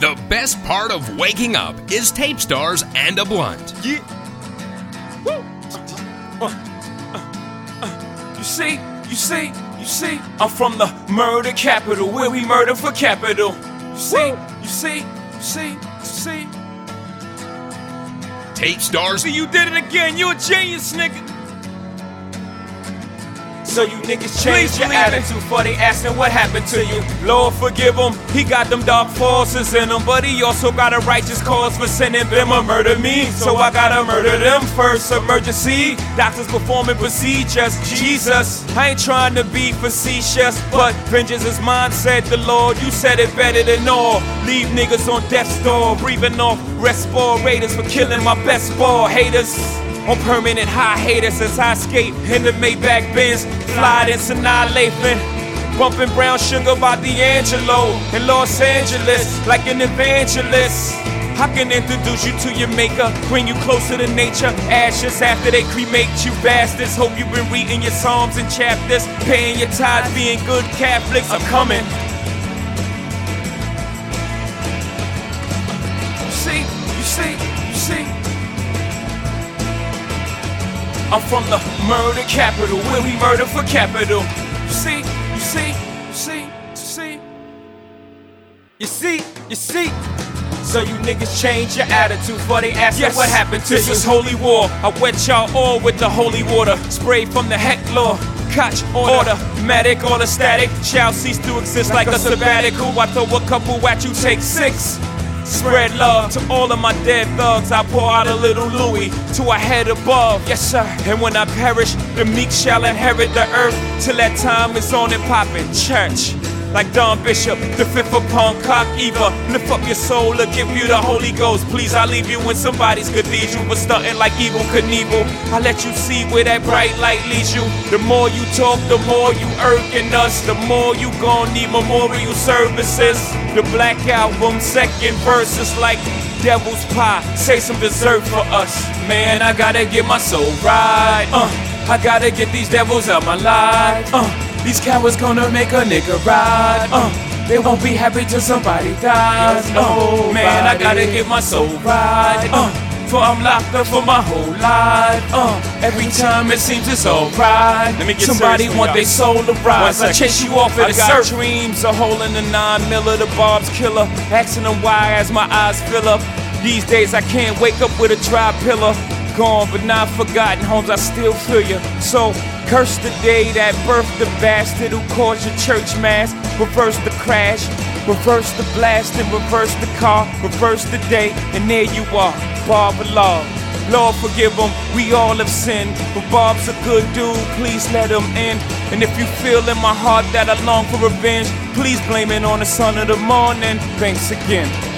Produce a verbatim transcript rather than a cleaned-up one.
The best part of waking up is Tape Stars and a blunt. Yeah. Woo. Uh, uh, uh. You see, you see, you see, I'm from the murder capital, where we murder for capital. You see, Woo. you see, you see, you see. Tape Stars. See, you did it again. You a genius, nigga. So you niggas change your attitude for they asking what happened to you. Lord forgive him, he got them dark forces in him, but he also got a righteous cause for sending them to murder me. So I gotta murder them first. Emergency, doctors performing procedures. Jesus, I ain't trying to be facetious, but vengeance is mine, said the Lord. You said it better than all. Leave niggas on death's door, breathing off respirators for killing my best ball. Haters on permanent high haters as I skate in the Maybach Benz, fly this annihilation. Bumping brown sugar by D'Angelo in Los Angeles like an evangelist. I can introduce you to your maker, bring you closer to nature. Ashes after they cremate you bastards. Hope you've been reading your psalms and chapters, paying your tithes, being good Catholics. I'm coming. You see, you see, you see. I'm from the murder capital, where we murder for capital. You see, you see, you see, you see. You see, you see. So you niggas change your attitude for they ask yes. what happened to this you. This is holy war. I wet y'all all with the holy water. Spray from the heck law. Catch order. Automatic, all the static shall cease to exist like, like a sabbatical. I throw a couple at you, take six. Spread love to all of my dead thugs. I pour out a little Louis to a head above. Yes, sir. And when I perish, the meek shall inherit the earth. Till that time it's on and poppin'. Church, like Don Bishop, the fifth upon cock Eva. Lift up your soul or give you the Holy Ghost. Please, I leave you in somebody's cathedral, but stuntin' like Evel Knievel. I let you see where that bright light leads you. The more you talk, the more you irking us. The more you gon' need memorial services. The Black Album, second verse is like devil's pie. Say some dessert for us. Man, I gotta get my soul right. Uh, I gotta get these devils out my life. Uh, these cowards gonna make a nigga ride. Uh, they won't be happy till somebody dies. Uh, man, I gotta get my soul right. Uh, for I'm locked up for my whole life. Uh, every time it seems it's alright. Let me get somebody want their soul to rise. I chase you off in the search. Dreams, a hole in the nine miller, the Bob's killer. Asking them why as my eyes fill up. These days I can't wake up with a dry pillow. Gone but not forgotten, homes I still feel you. So curse the day that birthed the bastard who caused your church mass. Reverse the crash, reverse the blast and reverse the car. Reverse the day and there you are, Bob Law. Lord forgive him, we all have sinned. But Bob's a good dude, please let him in. And if you feel in my heart that I long for revenge, please blame it on the son of the morning. Thanks again.